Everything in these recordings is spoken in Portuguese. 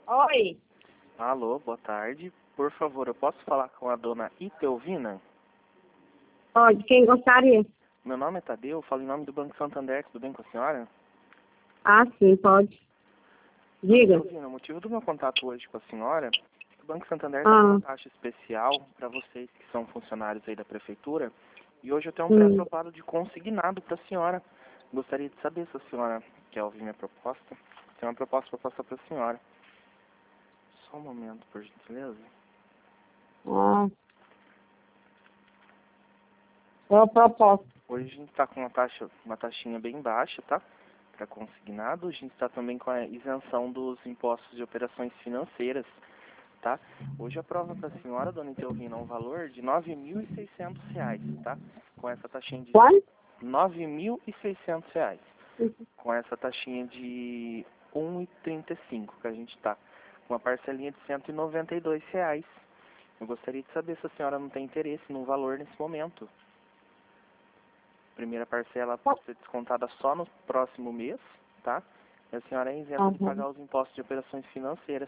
Oi. Alô, boa tarde. Por favor, eu posso falar com a dona Itelvina? Pode, quem gostaria? Meu nome é Tadeu, eu falo em nome do Banco Santander, tudo bem com a senhora? Ah, sim, pode. Diga. Itelvina, o motivo do meu contato hoje com a senhora é que o Banco Santander está com Ah, uma taxa especial para vocês que são funcionários aí da prefeitura e hoje eu tenho um pré-aprovado de consignado para a senhora. Gostaria de saber se a senhora quer ouvir minha proposta. Tem uma proposta para passar para a senhora. Só um momento, por gentileza. ah, é a proposta. Hoje a gente está com uma taxinha bem baixa, tá? Para consignado. A gente está também com a isenção dos impostos de operações financeiras, tá? Hoje a prova para a senhora, dona Itelvina, é um valor de R$ 9.600, tá? Com essa taxinha de Quanto? R$ 9.600. Com essa taxinha de 1,35 que a gente está. Com uma parcelinha de R$ 192. Eu gostaria de saber se a senhora não tem interesse no valor nesse momento. Primeira parcela pode ser descontada só no próximo mês, tá? E a senhora é isenta de pagar os impostos de operações financeiras.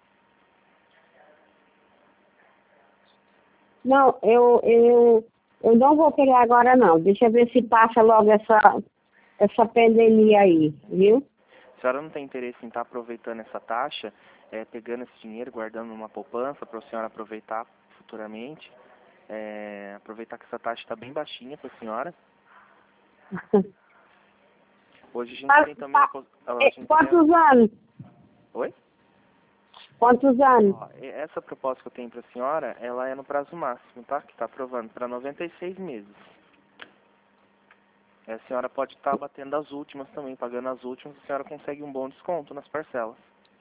Não, eu não vou querer agora não. Deixa eu ver se passa logo essa pandemia aí, viu? A senhora não tem interesse em estar aproveitando essa taxa, pegando esse dinheiro, guardando numa poupança para a senhora aproveitar futuramente? Aproveitar que essa taxa está bem baixinha para a senhora. Hoje a gente tem também... Quantos anos? Oi? Quantos anos? Ó, essa proposta que eu tenho para a senhora, ela é no prazo máximo, tá? Que está aprovando para 96 meses. A senhora pode estar batendo as últimas também, pagando as últimas, a senhora consegue um bom desconto nas parcelas.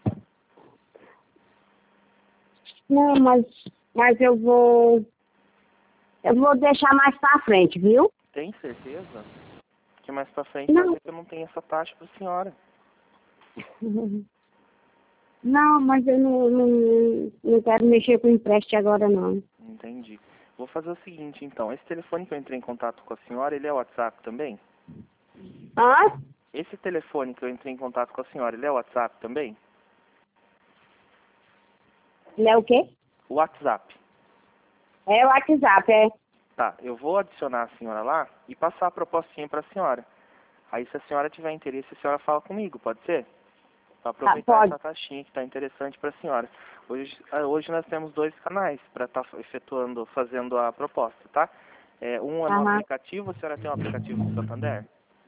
Não, mas eu vou deixar mais pra frente, viu? Tem certeza? Que mais pra frente Não. pode ser que eu não tenha essa taxa para a senhora. Não, mas eu não quero mexer com empréstimo agora, não. Entendi. Vou fazer o seguinte, então. Esse telefone que eu entrei em contato com a senhora, ele é o WhatsApp também? Ah? Esse telefone que eu entrei em contato com a senhora, ele é o WhatsApp também? Ele é o quê? O WhatsApp. É o WhatsApp, é. Tá, eu vou adicionar a senhora lá e passar a propostinha para a senhora. Aí, se a senhora tiver interesse, a senhora fala comigo, pode ser? Para aproveitar Pode. essa taxinha que está interessante para a senhora. Hoje nós temos 2 canais para estar fazendo a proposta, tá? Um é no aplicativo, a senhora tem um aplicativo do Santander?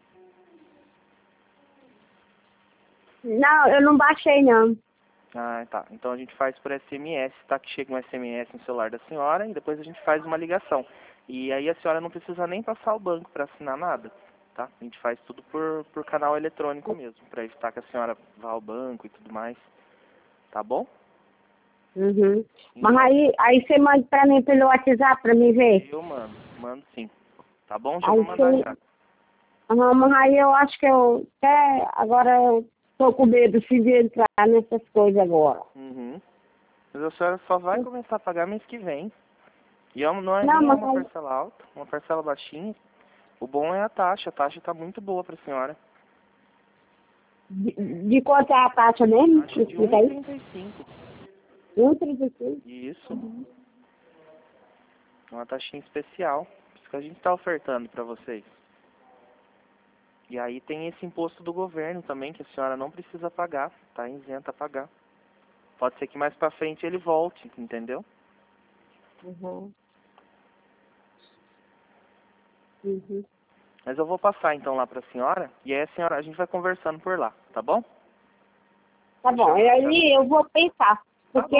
Não, eu não baixei, não. Ah, tá. Então a gente faz por SMS, tá? Que chega um SMS no celular da senhora e depois a gente faz uma ligação. E aí a senhora não precisa nem passar ao banco para assinar nada, tá? A gente faz tudo por canal eletrônico mesmo, para evitar que a senhora vá ao banco e tudo mais. Tá bom? Uhum. Mas aí você manda pra mim pelo WhatsApp pra mim ver? Eu mando sim. Tá bom? Já Aí vou mandar você... já. Não, mas aí eu acho que eu até agora eu tô com medo de entrar nessas coisas agora. Uhum. Mas a senhora só vai começar a pagar mês que vem. E não é Não, nem mas uma parcela alta, uma parcela baixinha. O bom é a taxa tá muito boa pra senhora. de quanto é a taxa mesmo? Taxa de Explica aí. 1,35. 1,35. Isso. Uma taxinha especial. Por isso que a gente está ofertando para vocês. E aí tem esse imposto do governo também, que a senhora não precisa pagar. Tá isenta a pagar. Pode ser que mais pra frente ele volte, entendeu? Uhum. Mas eu vou passar então lá pra senhora. E aí a gente vai conversando por lá, tá bom? Tá bom, e aí eu vou pensar. Porque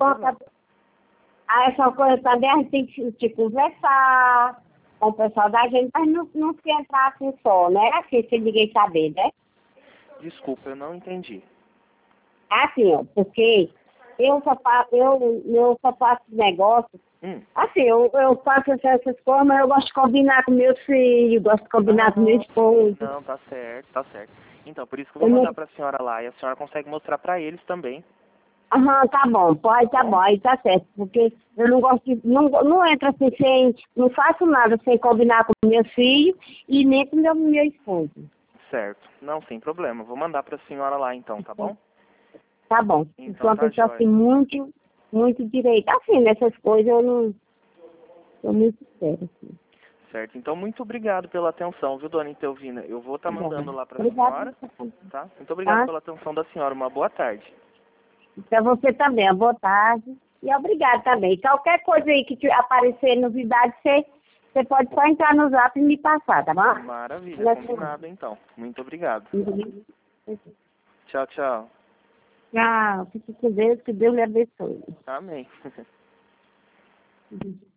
essa coisa também a gente tem que conversar com o pessoal da gente, mas não se entrar assim só, né? Assim, sem ninguém saber, né? Desculpa, eu não entendi. Assim, ó, porque eu só faço negócio. Assim, eu faço essas coisas, mas eu gosto de combinar com meus filhos, gosto de combinar com meu esposo. Não, tá certo, tá certo. Então, por isso que eu vou mandar pra senhora lá. E a senhora consegue mostrar pra eles também. Aham, tá bom, pode, tá bom, aí tá certo. Porque eu não gosto de. Não entro assim sem. Não faço nada sem combinar com meus filhos e nem com meu esposo. Certo. Não, sem problema. Vou mandar pra senhora lá então, tá bom? tá bom. Então, Eu sou uma tá pessoa jóia. assim, muito direita. Assim, nessas coisas eu não sou muito séria, assim. Certo. Então, muito obrigado pela atenção, viu, dona Intelvina? Eu vou estar mandando lá para a Obrigada. senhora, tá? Muito obrigado Tá? pela atenção da senhora. Uma boa tarde. Pra você também, boa tarde. E obrigado também. Qualquer coisa aí que aparecer novidade, você pode só entrar no zap e me passar, tá bom? Maravilha, combinado então. Muito obrigado. Tchau, tchau. Tchau. Fique com Deus, que Deus lhe abençoe. Amém.